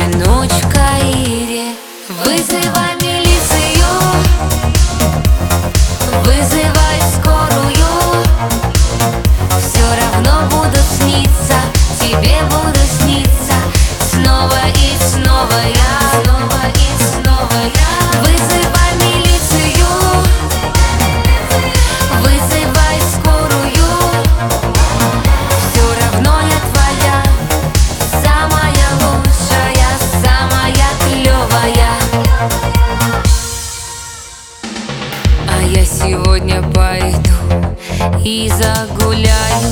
ночь в Каире. Вызывай милицию, вызывай скорую. Все равно буду сниться, тебе буду сниться. Снова и снова я, снова и снова я. Вызывай милицию, вызывай скорую. Все равно я твоя, самая лучшая, самая клевая. А я сегодня пойду и загуляю.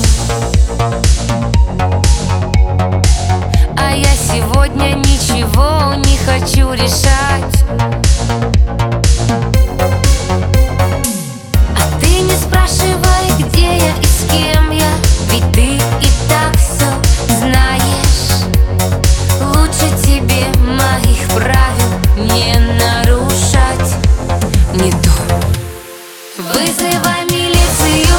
А я сегодня ничего не хочу решать. А ты не спрашивай, где я и с кем я, ведь ты и так все знаешь. Лучше тебе моих правил не нарушать. Не то. Вызывай милицию,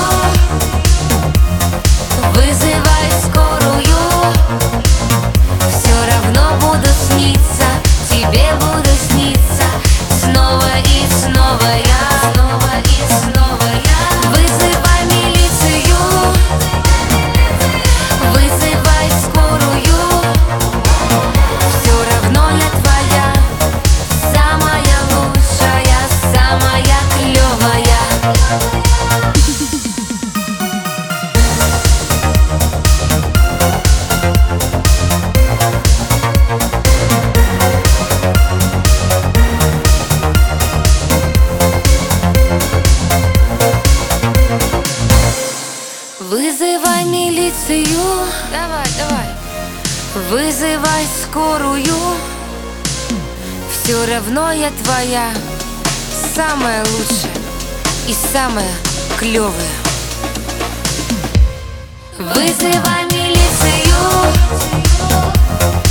вызывай скорую. Все равно буду сниться, тебе буду сниться. Снова и снова я, снова и снова я. Вызывай милицию, вызывай скорую. Все равно я твоя, самая лучшая, самая клевая. Вызывай милицию, давай, давай. Вызывай скорую. Все равно я твоя, самая лучшая и самая клевая. Вызывай милицию,